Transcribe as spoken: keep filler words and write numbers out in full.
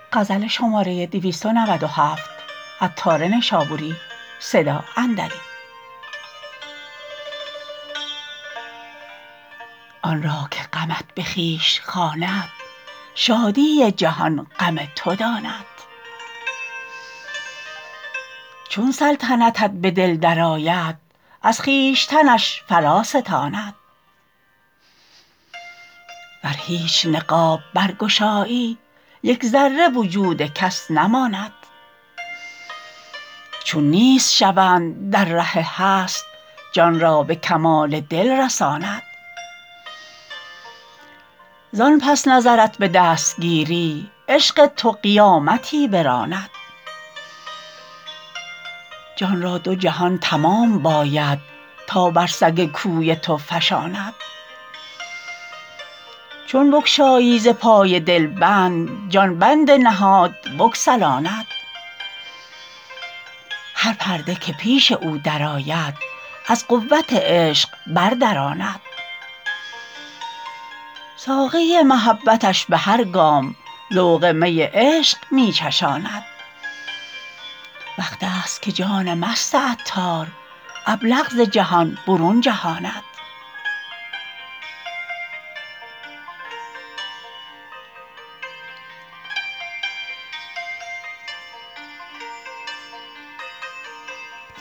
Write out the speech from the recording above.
آن را که غمت به خویش خواند شادی جهان غم تو داند چون سلطنتت به دل درآید از خویشتنش فراستاند ور هیچ نقاب برگشایی یک ذره وجود کس نماند چون نیست شوند در ره هست جان را به کمال دل رساند زان پس نظرت به دست گیری عشق تو قیامتی براند جان را دو جهان تمام باید تا بر سگ کوی تو فشاند چون بگشایی ز پای دل بند جان بند نهاد بگسلاند هر پرده که پیش او درآید از قوت عشق بردراند ساقی محبتش به هر گام ذوق می عشق می چشاند وقت است که جان مست عطار ابلق ز جهان برون جهاند